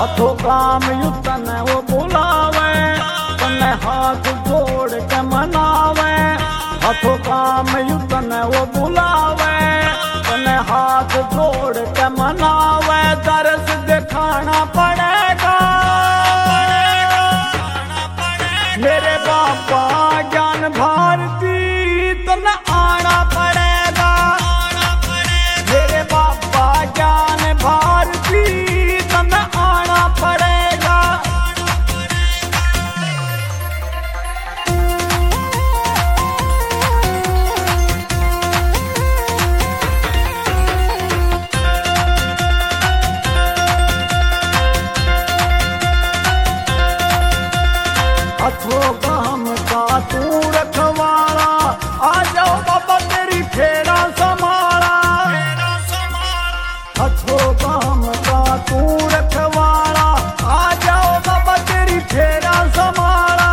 हथों काम युतन वो बुलावे, तने हाथ जोड़ के मनावे। हथों काम युतन वो बुलावे, तने हाथ जोड़ के मनावे। दर्श दिखाना पड़ेगा मेरे बाबा ज्ञान भारती, तने आना पड़ेगा मेरे बाबा ज्ञान भारती, तने आना पड़ेगा। हथों काम का तू रखवाला, आ जाओ बाबा तेरी फेरा संभाला। हथों काम का तू रखवाला, आ जाओ बाबा तेरी फेरा संभाला।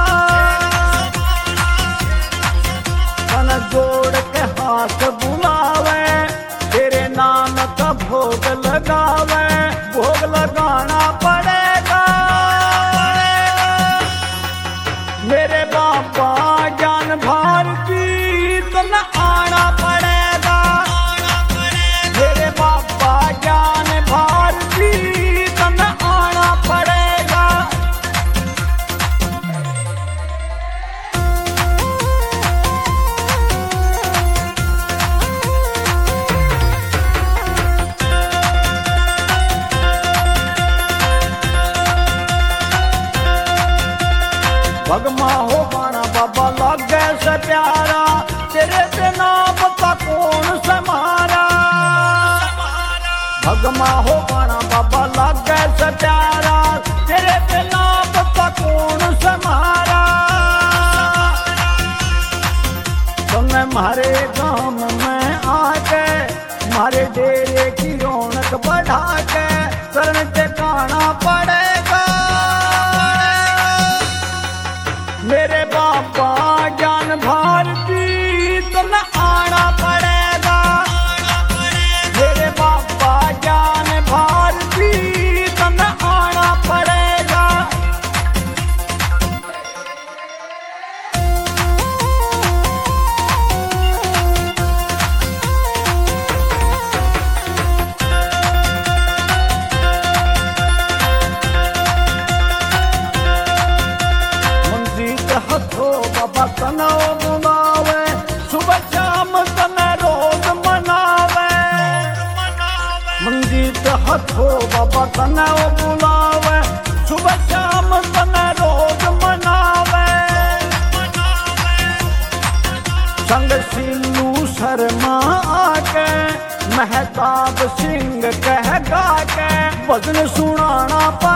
तन जोड़ के हाथ बुलावे, तेरे नाम का भोग लगावे। भोग लगाना पड़ेगा मेरे बाबा ज्ञान भारती, तन आना पड़ेगा मेरे बाबा ज्ञान भारती, तन आना पड़ेगा। भगमा हो बाना बाबा लागे से प्यारा, तेरे बिना पता कौन समारा। भगमा हो बाना बाबा लागे से प्यारा, तेरे बिना पता कौन समारा। तुमने मारे गांव में आके मारे डेरे की रौनक बढ़ा के, शरण टिकाना पड़ेगा मेरे बाबा ज्ञान भारती, तन आना पड़ेगा मेरे बाबा ज्ञान भारती, तन आना पड़ेगा। हथों बाबा तनो बुलावे, सुबह शाम तने रोज मनावे। मंजीत हथों बाबा तनो बुलावे, सुबह शाम तने रोज मनावे। संग सिंधु शर्मा आके, महताब सिंह कह गा के, भजन सुनाना